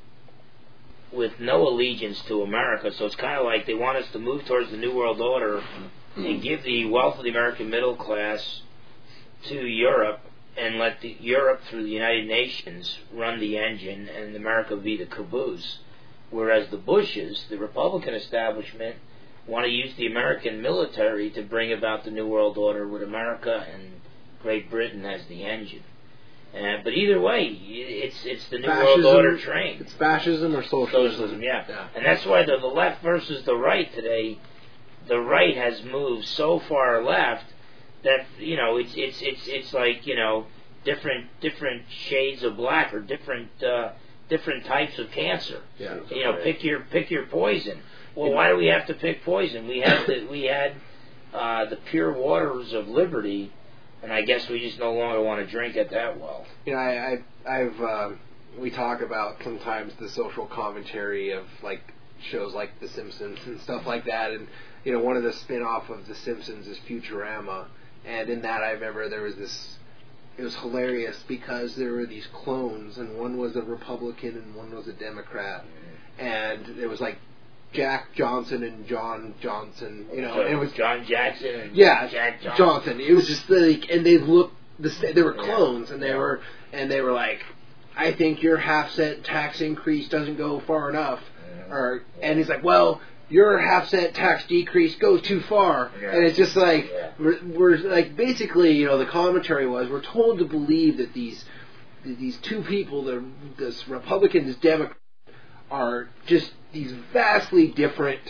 with no allegiance to America. So it's kind of like they want us to move towards the New World Order and give the wealth of the American middle class to Europe and let the, Europe, through the United Nations, run the engine and America be the caboose. Whereas the Bushes, the Republican establishment, want to use the American military to bring about the New World Order with America and Great Britain as the engine. Uh, but either way, it's it's the New fascism, World Order train. It's fascism or socialism. Socialism, yeah. yeah. And that's why the, the left versus the right today, the right has moved so far left that, you know, it's it's it's it's like, you know, different different shades of black or different uh, different types of cancer. Yeah. You know, pick your pick your poison. Well, why do we have to pick poison? We had the, we had uh, the pure waters of liberty. And I guess we just no longer want to drink it that well. You know, I, I, I've, uh, we talk about sometimes the social commentary of, like, shows like The Simpsons and stuff like that. And, you know, one of the spin-off of The Simpsons is Futurama. And in that, I remember there was this, it was hilarious because there were these clones, and one was a Republican and one was a Democrat. And it was like Jack Johnson and John Johnson, you know, so it was John Jackson and yeah, Jack Johnson. Johnson. It was just like, and they looked, the they were clones, and they yeah. were, and they were like, I think your half cent tax increase doesn't go far enough, yeah. or and he's like, well, your half cent tax decrease goes too far, yeah. and it's just like yeah. we're, we're like basically, you know, the commentary was we're told to believe that these these two people, the this Republican, this Democrat, are just these vastly different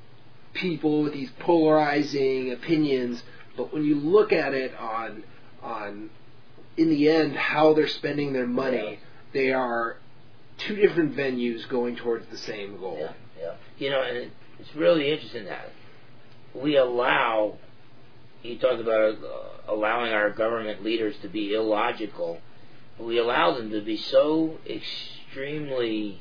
people with these polarizing opinions, but when you look at it on, on in the end, how they're spending their money, they are two different venues going towards the same goal. Yeah, yeah. You know, and it's really interesting that we allow, you talked about uh, allowing our government leaders to be illogical, we allow them to be so extremely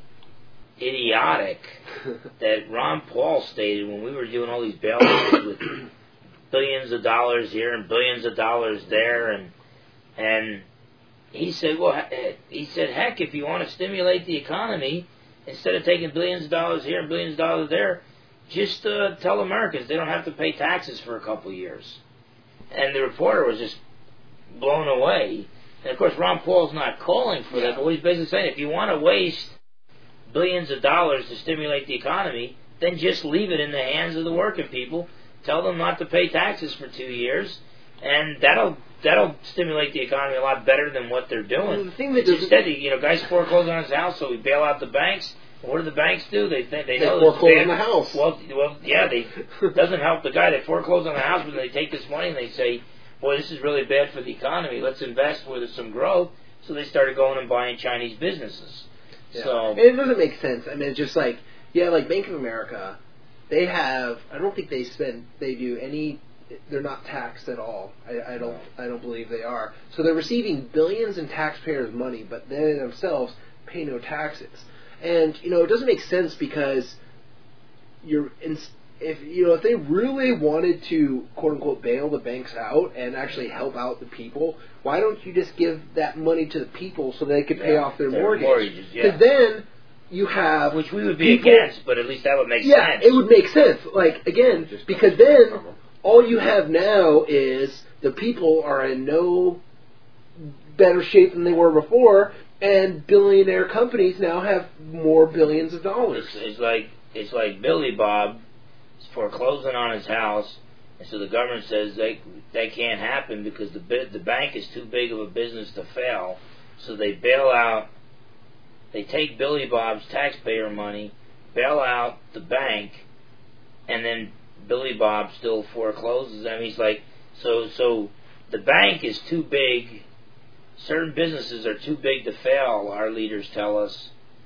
idiotic that Ron Paul stated when we were doing all these bailouts with billions of dollars here and billions of dollars there, and and he said, well, he said, heck, if you want to stimulate the economy, instead of taking billions of dollars here and billions of dollars there, just uh, tell Americans they don't have to pay taxes for a couple of years. And the reporter was just blown away. And of course, Ron Paul's not calling for yeah. that, but he's basically saying, if you want to waste billions of dollars to stimulate the economy, then just leave it in the hands of the working people. Tell them not to pay taxes for two years, and that'll that'll stimulate the economy a lot better than what they're doing. Well, the thing that instead, you know, guys foreclose on his house, so we bail out the banks. What do the banks do? They think they, they know foreclose on the house. Well, well, yeah, they doesn't help the guy. They foreclose on the house, but they take this money and they say, boy, this is really bad for the economy. Let's invest where there's some growth. So they started going and buying Chinese businesses. Yeah. So and it doesn't make sense. I mean, it's just like, yeah, like Bank of America, they have, I don't think they spend, they do any, they're not taxed at all. I, I don't I don't believe they are. So they're receiving billions in taxpayers' money, but they themselves pay no taxes. And, you know, it doesn't make sense because you're, in, if, you know, if they really wanted to, quote unquote, bail the banks out and actually help out the people, why don't you just give that money to the people so they could pay yeah, off their, their mortgage? mortgages? Because Yeah. then you have... Which we would be people, against, but at least that would make yeah, sense. Yeah, it would make sense. Like, again, Just because then all you have now is the people are in no better shape than they were before, and billionaire companies now have more billions of dollars. It's, it's like it's like Billy Bob is foreclosing on his house, and so the government says they that can't happen because the the bank is too big of a business to fail. So they bail out. They take Billy Bob's taxpayer money, bail out the bank, and then Billy Bob still forecloses them. He's like, so so the bank is too big. Certain businesses are too big to fail, our leaders tell us.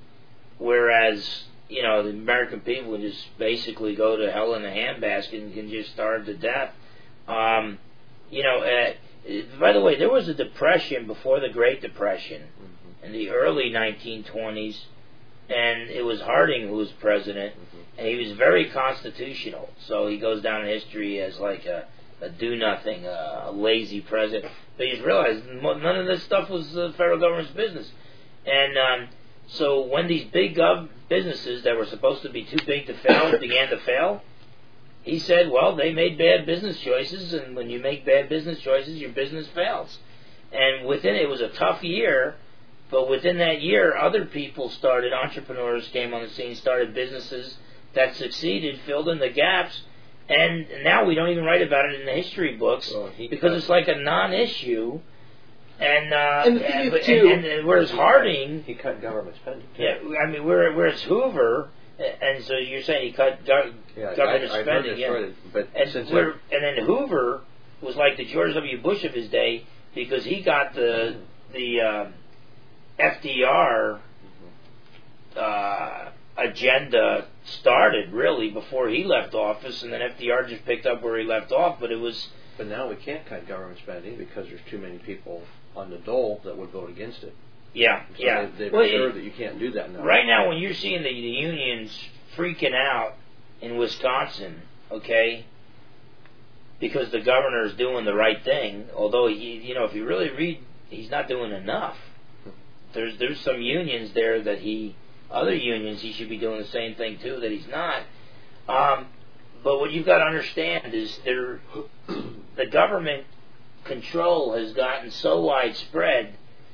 Whereas, you know, the American people can just basically go to hell in a handbasket and can just starve to death. Um, you know, uh, by the way, there was a depression before the Great Depression mm-hmm. in the early nineteen twenties, and it was Harding who was president, mm-hmm. and he was very constitutional. So he goes down in history as like a, a do-nothing, a, a lazy president. But he's realized none of this stuff was the federal government's business. And um, so when these big gov businesses that were supposed to be too big to fail began to fail, he said, well, they made bad business choices, and when you make bad business choices, your business fails. And within it, it was a tough year, but within that year, other people started, entrepreneurs came on the scene, started businesses that succeeded, filled in the gaps, and now we don't even write about it in the history books well, because it's like a non-issue. And, uh, and, and, and, and, and, and whereas Harding, he cut government spending. Too. Yeah, I mean, where, whereas Hoover, and so you're saying he cut go- yeah, government I, spending, I yeah. Story, but and, since where, and then Hoover was like the George W. Bush of his day because he got the the uh, F D R uh, agenda started really before he left office, and then F D R just picked up where he left off. But it was. But now we can't cut government spending because there's too many people on the dole that would vote against it. Yeah, so yeah. They, they've well, assured it, that you can't do that now. Right now, when you're seeing the, the unions freaking out in Wisconsin, okay, because the governor is doing the right thing, although he, you know, if you really read, he's not doing enough. There's there's some unions there that he, other unions, he should be doing the same thing too that he's not. Um, but what you've got to understand is there, the government control has gotten so widespread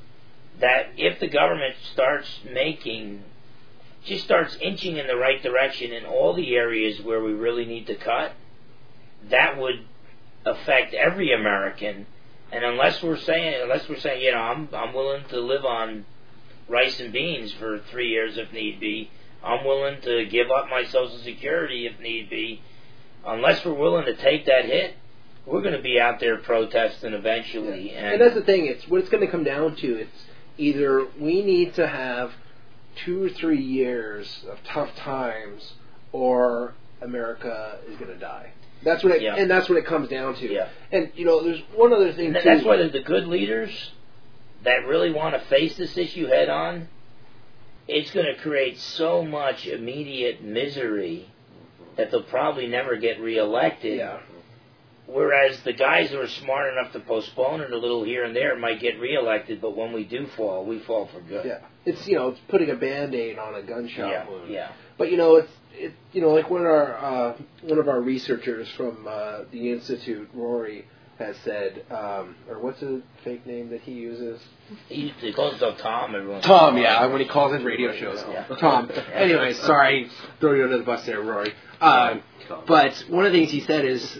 that if the government starts making, just starts inching in the right direction in all the areas where we really need to cut, that would affect every American. And unless we're saying, unless we're saying, you know, I'm I'm willing to live on rice and beans for three years if need be, I'm willing to give up my Social Security if need be. Unless we're willing to take that hit, we're going to be out there protesting eventually. Yeah. And, and that's the thing. It's what it's going to come down to. It's either we need to have two or three years of tough times, or America is going to die. That's what it, yeah. and that's what it comes down to. Yeah. And you know, there's one other thing and too. That's why the good leaders that really want to face this issue head on, it's going to create so much immediate misery that they'll probably never get reelected. Yeah. Whereas the guys who are smart enough to postpone it a little here and there might get reelected, but when we do fall, we fall for good. Yeah, it's you know, it's putting a Band-Aid on a gunshot yeah. wound. Yeah. But you know, it's it you know, like one of our uh, one of our researchers from uh, the Institute, Rory, has said, um, or what's the fake name that he uses? He, he calls himself Tom. Everyone. Tom, yeah, when he calls in radio shows. Yeah. Tom. Anyway, sorry, throw you under the bus there, Rory. Um, but one of the things he said is,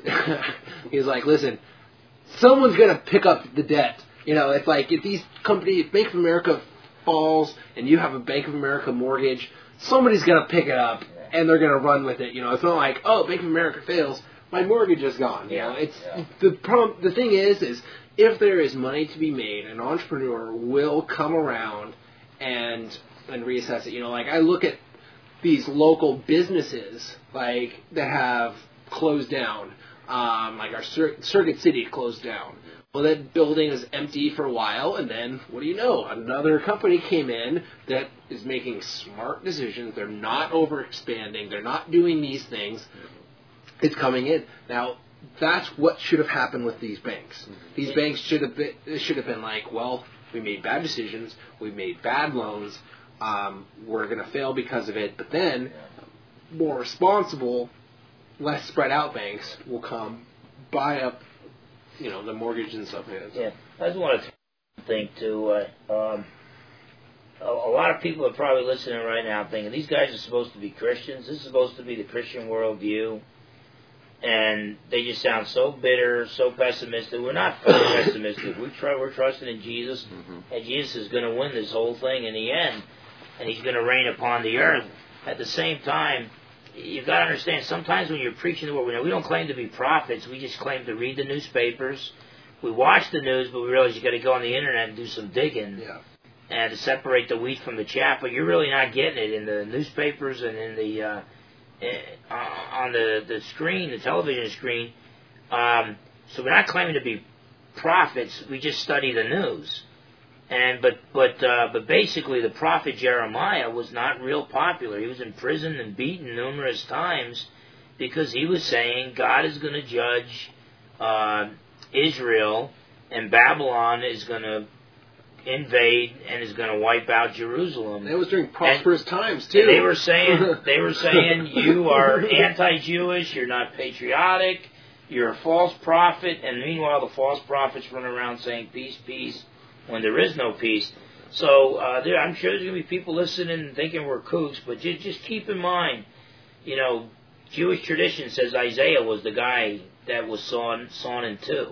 he was like, listen, someone's going to pick up the debt. You know, it's like if these companies, if Bank of America falls and you have a Bank of America mortgage, somebody's going to pick it up and they're going to run with it. You know, it's not like, oh, Bank of America fails, my mortgage is gone. You Yeah, know, it's yeah. the problem. The thing is, is if there is money to be made, an entrepreneur will come around and and reassess it. You know, like I look at these local businesses like that have closed down. Um, like our Cir- Circuit City closed down. Well, that building is empty for a while, and then, what do you know? Another company came in that is making smart decisions. They're not overexpanding. They're not doing these things. It's coming in. Now, that's what should have happened with these banks. These banks should have been, should have been like, well, we made bad decisions. We made bad loans. Um, we're going to fail because of it. But then, more responsible, less spread out banks will come, buy up, you know, the mortgage and stuff. Yeah, I just want to think too. Uh, um, a, a lot of people are probably listening right now, thinking these guys are supposed to be Christians. This is supposed to be the Christian worldview, and they just sound so bitter, so pessimistic. We're not pessimistic. We try. We're trusting in Jesus, mm-hmm. and Jesus is going to win this whole thing in the end, and He's going to reign upon the earth. At the same time, you've got to understand, sometimes when you're preaching the word, we don't claim to be prophets, we just claim to read the newspapers. We watch the news, but we realize you've got to go on the internet and do some digging yeah. and to separate the wheat from the chaff, but you're really not getting it in the newspapers and in the uh, uh, on the, the screen, the television screen. Um, so we're not claiming to be prophets, we just study the news. And but but uh, but basically, the prophet Jeremiah was not real popular. He was in prison and beaten numerous times because he was saying God is going to judge uh, Israel, and Babylon is going to invade and is going to wipe out Jerusalem. It was during prosperous and, times too. And they were saying they were saying you are anti-Jewish. You're not patriotic. You're a false prophet. And meanwhile, the false prophets run around saying peace, peace, when there is no peace. So uh, there, I'm sure there's going to be people listening and thinking we're kooks, but just, just keep in mind, you know, Jewish tradition says Isaiah was the guy that was sawn, sawn in two.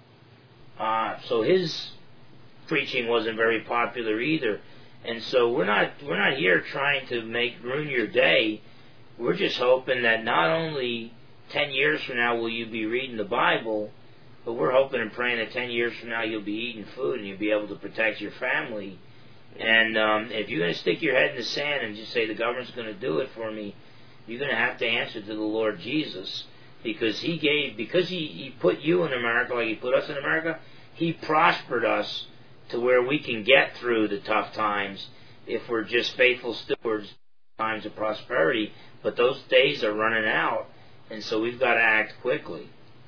Uh, so his preaching wasn't very popular either. And so we're not we're not here trying to make ruin your day. We're just hoping that not only ten years from now will you be reading the Bible, but we're hoping and praying that ten years from now you'll be eating food and you'll be able to protect your family. And um, if you're going to stick your head in the sand and just say the government's going to do it for me, you're going to have to answer to the Lord Jesus, because He gave, because He, he put you in America like He put us in America. He prospered us to where we can get through the tough times if we're just faithful stewards of times of prosperity. But those days are running out, and so we've got to act quickly.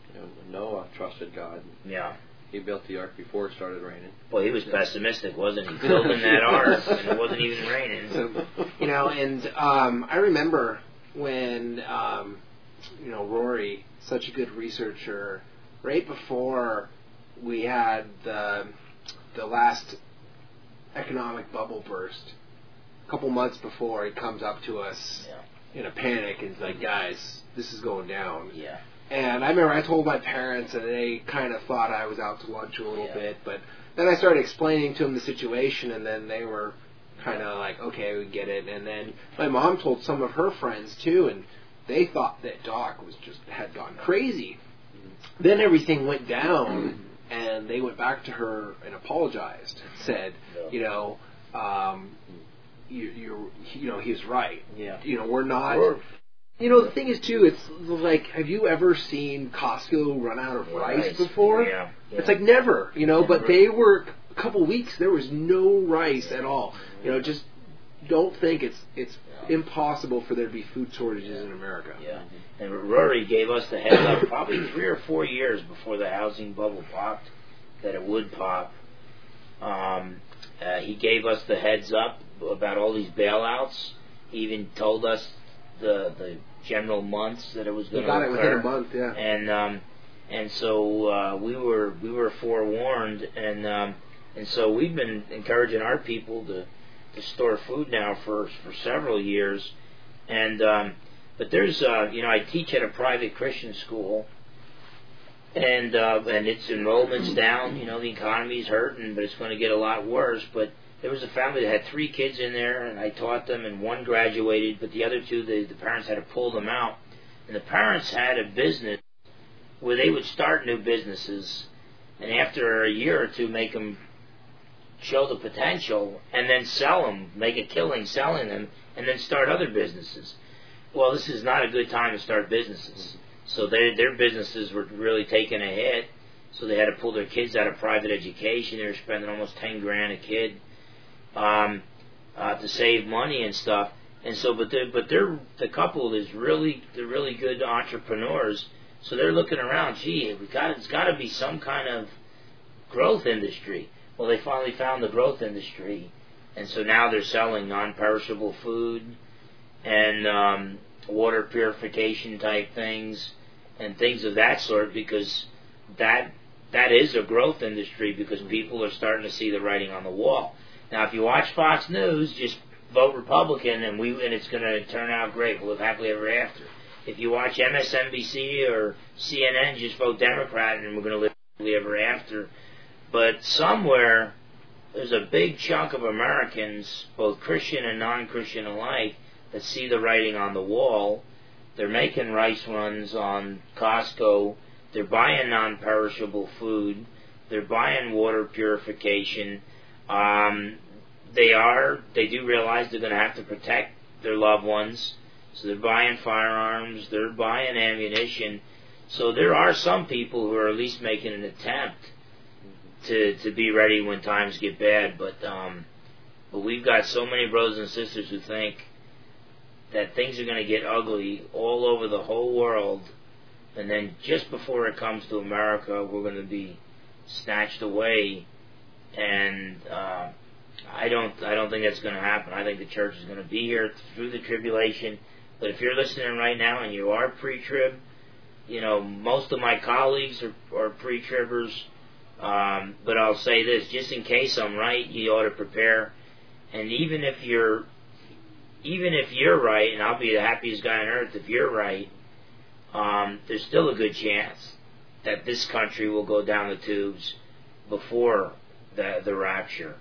Noah trusted God. Yeah. He built the ark before it started raining. Well, he was pessimistic, wasn't he? Building that ark, and it wasn't even raining. So, you know, and um, I remember when, um, you know, Rory, such a good researcher, right before we had the, the last economic bubble burst, a couple months before, he comes up to us yeah. in a panic and he's like, guys, this is going down. Yeah. And I remember I told my parents, and they kind of thought I was out to lunch a little yeah. bit. But then I started explaining to them the situation, and then they were kind of like, okay, we get it. And then my mom told some of her friends, too, and they thought that Doc was just had gone crazy. Mm-hmm. Then everything went down, and they went back to her and apologized, said, no. you know, um, you, you, you know, he was right. Yeah. You know, we're not... We're, You know, the thing is, too, it's like, have you ever seen Costco run out of rice, rice before? Yeah, yeah. It's like never, you know, never. But they were, a couple weeks, there was no rice at all. You know, just don't think it's it's yeah. impossible for there to be food shortages in America. Yeah, and Rory gave us the heads up probably three or four years before the housing bubble popped, that it would pop. Um, uh, he gave us the heads up about all these bailouts. He even told us the the general months that it was going to occur. You got it within a month, yeah. And um, and so uh, we were we were forewarned, and um, and so we've been encouraging our people to, to store food now for for several years. And um, but there's uh, you know, I teach at a private Christian school, and uh, and its enrollment's down. You know, the economy's hurting, but it's going to get a lot worse. But there was a family that had three kids in there, and I taught them, and one graduated, but the other two, the, the parents had to pull them out. And the parents had a business where they would start new businesses, and after a year or two, make them show the potential, and then sell them, make a killing selling them, and then start other businesses. Well, this is not a good time to start businesses. So they, their businesses were really taking a hit, so they had to pull their kids out of private education. They were spending almost ten grand a kid um, uh, to save money and stuff. And so, but they're, but they're, the couple is really, they're really good entrepreneurs. So they're looking around, gee, we got, it's got to be some kind of growth industry. Well, they finally found the growth industry, and so now they're selling non-perishable food and um, water purification type things and things of that sort, because that that is a growth industry, because people are starting to see the writing on the wall. Now, if you watch Fox News, just vote Republican, and we and it's going to turn out great. We'll live happily ever after. If you watch M S N B C or C N N, just vote Democrat, and we're going to live happily ever after. But somewhere, there's a big chunk of Americans, both Christian and non-Christian alike, that see the writing on the wall. They're making rice runs on Costco. They're buying non-perishable food. They're buying water purification. Um, they are, they do realize they're going to have to protect their loved ones. So they're buying firearms. They're buying ammunition. So there are some people who are at least making an attempt to to be ready when times get bad. But um, but we've got so many brothers and sisters who think that things are going to get ugly all over the whole world, and then just before it comes to America, we're going to be snatched away. And uh, I don't I don't think that's going to happen. I think the church is going to be here through the tribulation. But if you're listening right now and you are pre-trib, you know, most of my colleagues are, are pre-tribbers. Um, but I'll say this, just in case I'm right, you ought to prepare. And even if you're, even if you're right, and I'll be the happiest guy on earth if you're right, um, there's still a good chance that this country will go down the tubes before the the rapture.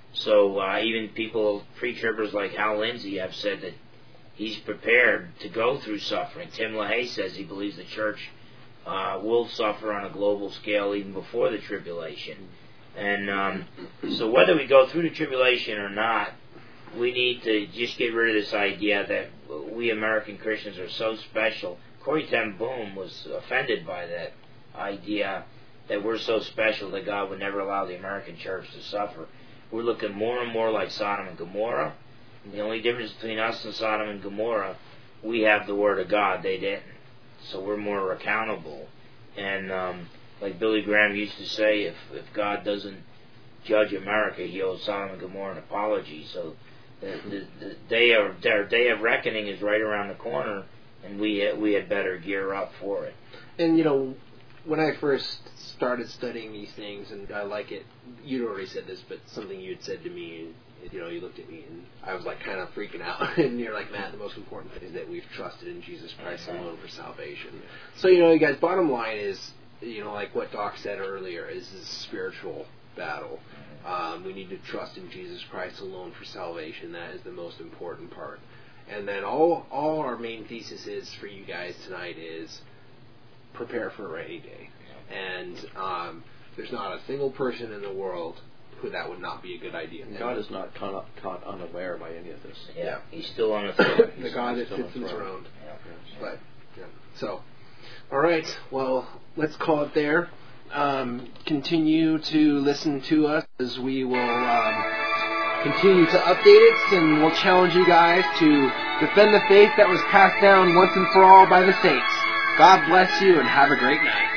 So uh, even people, pre-tribbers like Hal Lindsey, have said that he's prepared to go through suffering. Tim LaHaye says he believes the church Uh, will suffer on a global scale even before the tribulation. And um, so whether we go through the tribulation or not, we need to just get rid of this idea that we American Christians are so special. Corrie ten Boom was offended by that idea that we're so special that God would never allow the American church to suffer. We're looking more and more like Sodom and Gomorrah. And the only difference between us and Sodom and Gomorrah, we have the Word of God, they didn't. So we're more accountable. And um, like Billy Graham used to say, if, if God doesn't judge America, he owes Sodom and Gomorrah an apology. So the, the, the day of our day of reckoning is right around the corner, and we we had better gear up for it. And you know, when I first started studying these things, and I like it, you'd already said this, but something you'd said to me, and you know, you looked at me, and I was like kind of freaking out. And you're like, Matt, the most important thing is that we've trusted in Jesus Christ alone for salvation. So you know, you guys, bottom line is, you know, like what Doc said earlier, is this spiritual battle. Um, we need to trust in Jesus Christ alone for salvation. That is the most important part. And then all all our main thesis is for you guys tonight is prepare for a rainy day. And um, there's not a single person in the world who that would not be a good idea. And God is not caught, caught unaware by any of this. Yeah, yeah. He's still on the throne. The God that sits enthroned. enthroned. Yeah. But yeah. So, all right. Well, let's call it there. Um, continue to listen to us as we will um, continue to update it, and we'll challenge you guys to defend the faith that was passed down once and for all by the saints. God bless you, and have a great night.